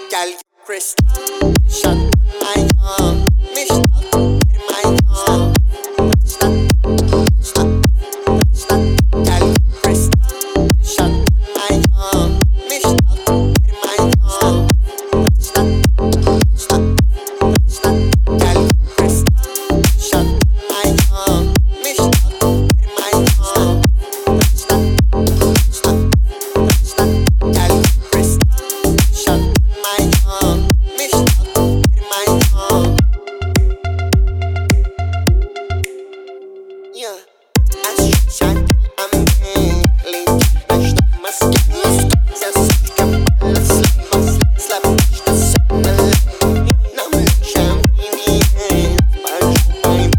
Gal, Chris, shut my tongue. Mich my tongue. Gal, Chris, shut my tongue. Mich my tongue. Gal, Chris, shut my tongue. Mich my tongue. Gal, Chris, shut my tongue. Mich my tongue. Yeah, I shut I'm feeling like my skin. Says slap the sun. Now I'm shining. I'm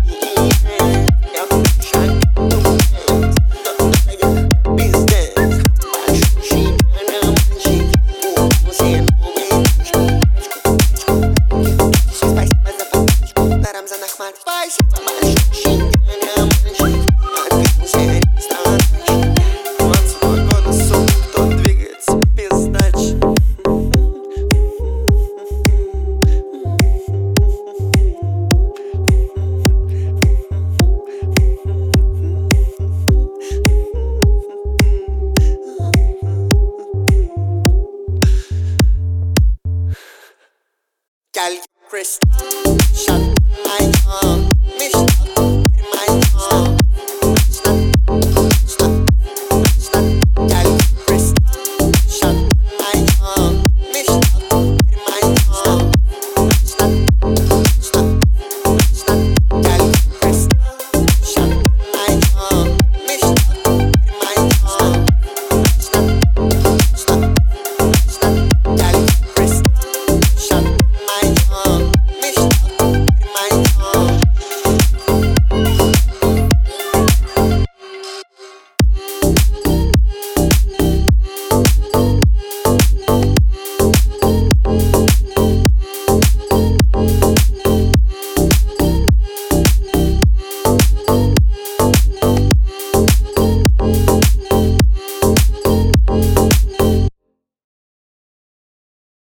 Gal, Chris, shut